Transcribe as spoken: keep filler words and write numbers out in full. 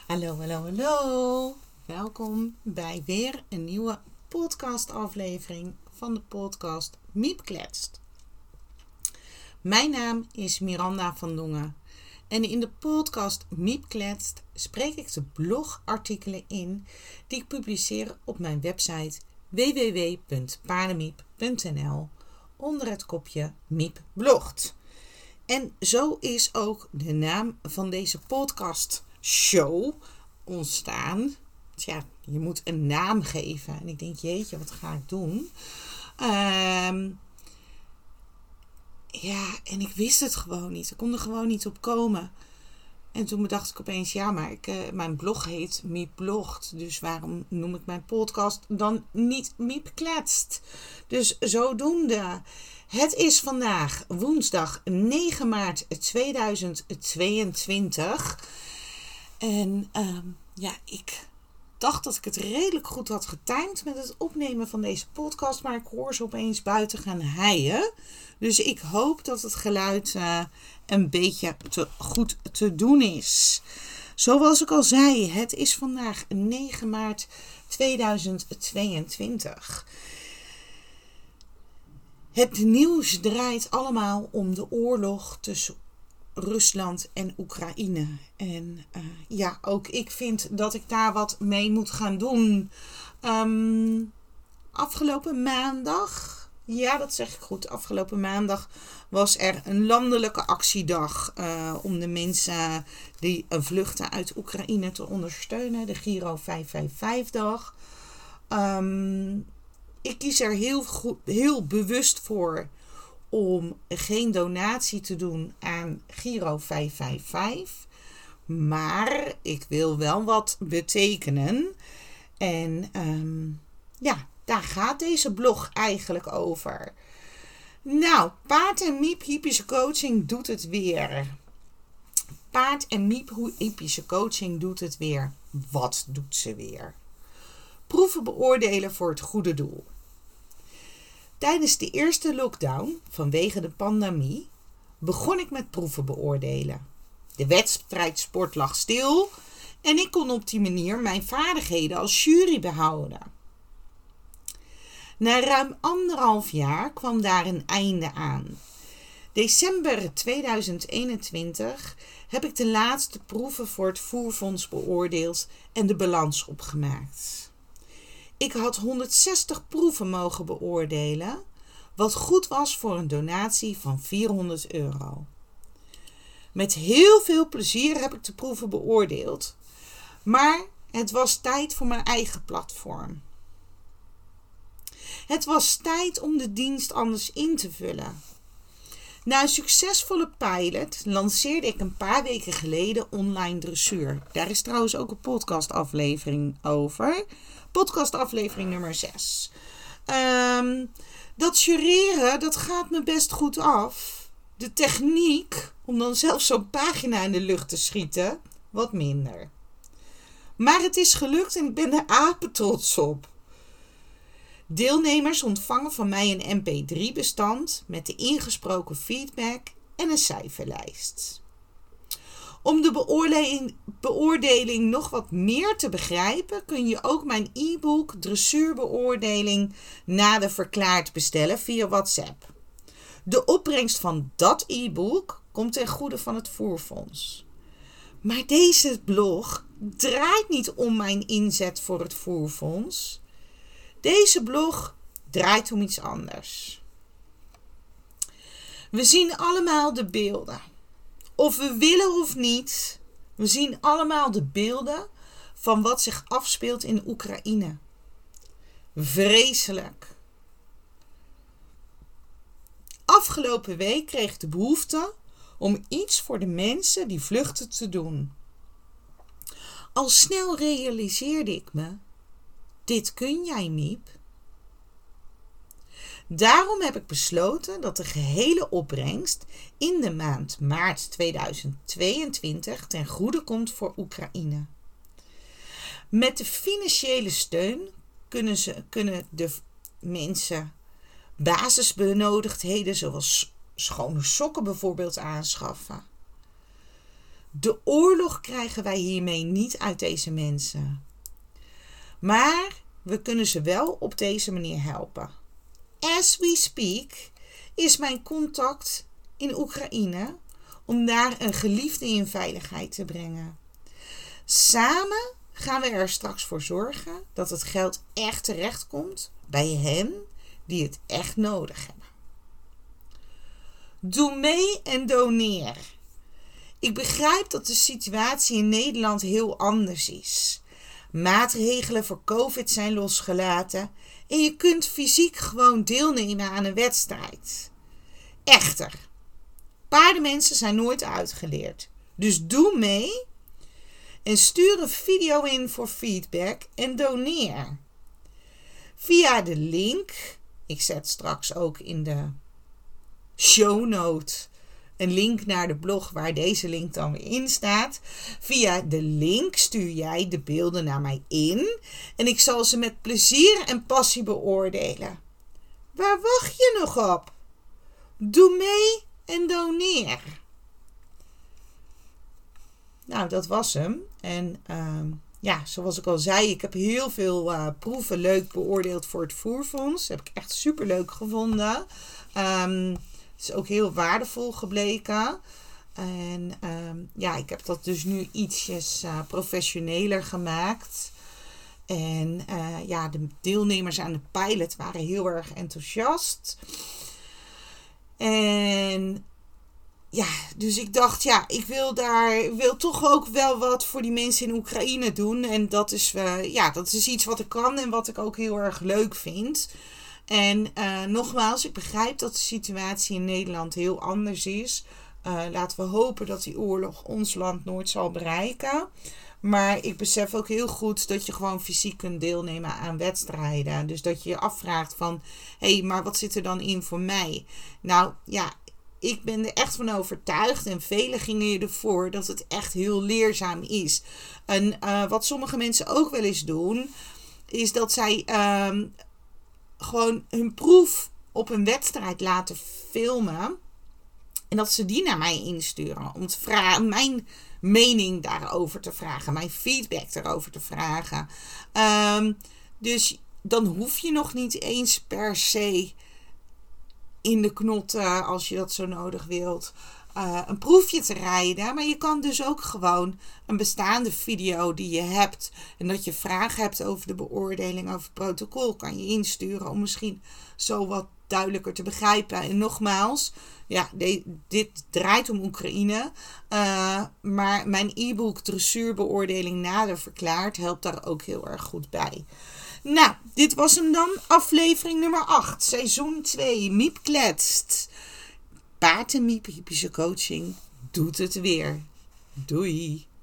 Hallo, hallo, hallo. Welkom bij weer een nieuwe podcastaflevering van de podcast Miep Kletst. Mijn naam is Miranda van Dongen en in de podcast Miep Kletst spreek ik de blogartikelen in die ik publiceer op mijn website w w w punt paardenmiep punt n l onder het kopje Miep blogt. En zo is ook de naam van deze podcast show ontstaan. Tja, je moet een naam geven. En ik denk, jeetje, wat ga ik doen? Um, ja, en ik wist het gewoon niet. Ik kon er gewoon niet op komen. En toen bedacht ik opeens, ja, maar ik, uh, mijn blog heet Miep Blogt. Dus waarom noem ik mijn podcast dan niet Miep Kletst? Dus zodoende. Het is vandaag woensdag negen maart tweeduizend tweeëntwintig. En um, ja, ik dacht dat ik het redelijk goed had getimed met het opnemen van deze podcast. Maar ik hoor ze opeens buiten gaan heien. Dus ik hoop dat het geluid uh, een beetje te goed te doen is. Zoals ik al zei, het is vandaag negen maart tweeduizend tweeëntwintig. Het nieuws draait allemaal om de oorlog tussen Rusland en Oekraïne. En uh, ja, ook ik vind dat ik daar wat mee moet gaan doen. Um, afgelopen maandag, ja dat zeg ik goed, afgelopen maandag was er een landelijke actiedag uh, om de mensen die uh, vluchten uit Oekraïne te ondersteunen. De Giro vijf vijf vijf dag. Um, ik kies er heel, goed, heel bewust voor om geen donatie te doen aan Giro vijf vijf vijf. Maar ik wil wel wat betekenen. En um, ja, daar gaat deze blog eigenlijk over. Nou, Paard en Miep Hypische Coaching doet het weer. Paard en Miep Hypische Coaching doet het weer. Wat doet ze weer? Proeven beoordelen voor het goede doel. Tijdens de eerste lockdown vanwege de pandemie begon ik met proeven beoordelen. De wedstrijdsport lag stil en ik kon op die manier mijn vaardigheden als jury behouden. Na ruim anderhalf jaar kwam daar een einde aan. December tweeduizend eenentwintig heb ik de laatste proeven voor het voerfonds beoordeeld en de balans opgemaakt. Ik had honderdzestig proeven mogen beoordelen, wat goed was voor een donatie van vierhonderd euro. Met heel veel plezier heb ik de proeven beoordeeld, maar het was tijd voor mijn eigen platform. Het was tijd om de dienst anders in te vullen. Na een succesvolle pilot lanceerde ik een paar weken geleden online dressuur. Daar is trouwens ook een podcastaflevering over. Podcastaflevering nummer zes. Um, dat jureren, dat gaat me best goed af. De techniek, om dan zelfs zo'n pagina in de lucht te schieten, wat minder. Maar het is gelukt en ik ben er apetrots op. Deelnemers ontvangen van mij een M P drie bestand met de ingesproken feedback en een cijferlijst. Om de beoordeling, beoordeling nog wat meer te begrijpen, kun je ook mijn e-book Dressuurbeoordeling nader verklaard bestellen via WhatsApp. De opbrengst van dat e-book komt ten goede van het voerfonds. Maar deze blog draait niet om mijn inzet voor het voerfonds. Deze blog draait om iets anders. We zien allemaal de beelden. Of we willen of niet, we zien allemaal de beelden van wat zich afspeelt in Oekraïne. Vreselijk. Afgelopen week kreeg ik de behoefte om iets voor de mensen die vluchten te doen. Al snel realiseerde ik me, dit kun jij, Miep. Daarom heb ik besloten dat de gehele opbrengst in de maand maart tweeduizend tweeëntwintig ten goede komt voor Oekraïne. Met de financiële steun kunnen, ze, kunnen de mensen basisbenodigdheden zoals schone sokken bijvoorbeeld aanschaffen. De oorlog krijgen wij hiermee niet uit deze mensen. Maar we kunnen ze wel op deze manier helpen. As we speak is mijn contact in Oekraïne om daar een geliefde in veiligheid te brengen. Samen gaan we er straks voor zorgen dat het geld echt terechtkomt bij hen die het echt nodig hebben. Doe mee en doneer. Ik begrijp dat de situatie in Nederland heel anders is. Maatregelen voor COVID zijn losgelaten en je kunt fysiek gewoon deelnemen aan een wedstrijd. Echter, paardenmensen zijn nooit uitgeleerd. Dus doe mee en stuur een video in voor feedback en doneer. Via de link, ik zet straks ook in de shownote een link naar de blog waar deze link dan weer in staat. Via de link stuur jij de beelden naar mij in en ik zal ze met plezier en passie beoordelen. Waar wacht je nog op? Doe mee en doneer. Nou, dat was hem. En uh, ja, zoals ik al zei, ik heb heel veel uh, proeven leuk beoordeeld voor het voerfonds. Dat heb ik echt super leuk gevonden. Um, het is ook heel waardevol gebleken. En um, ja, ik heb dat dus nu ietsjes uh, professioneler gemaakt. En uh, ja, de deelnemers aan de pilot waren heel erg enthousiast. En ja, dus ik dacht, ja, ik wil daar, wil toch ook wel wat voor die mensen in Oekraïne doen. En dat is, uh, ja, dat is iets wat ik kan en wat ik ook heel erg leuk vind. En uh, nogmaals, ik begrijp dat de situatie in Nederland heel anders is. Uh, laten we hopen dat die oorlog ons land nooit zal bereiken. Maar ik besef ook heel goed dat je gewoon fysiek kunt deelnemen aan wedstrijden. Dus dat je je afvraagt van, hé, hey, maar wat zit er dan in voor mij? Nou ja, ik ben er echt van overtuigd en velen gingen ervoor dat het echt heel leerzaam is. En uh, wat sommige mensen ook wel eens doen, is dat zij uh, gewoon hun proef op een wedstrijd laten filmen. En dat ze die naar mij insturen. Om te vragen, mijn mening daarover te vragen. Mijn feedback daarover te vragen. Um, dus dan hoef je nog niet eens per se in de knotten, als je dat zo nodig wilt, uh, een proefje te rijden. Maar je kan dus ook gewoon een bestaande video die je hebt en dat je vragen hebt over de beoordeling, over het protocol, kan je insturen om misschien zo wat duidelijker te begrijpen. En nogmaals, ja, de, dit draait om Oekraïne. Uh, maar mijn e-book Dressuurbeoordeling nader verklaard helpt daar ook heel erg goed bij. Nou, dit was hem dan. Aflevering nummer acht. Seizoen twee. Miep kletst. Paard en Miep, hypische coaching, doet het weer. Doei.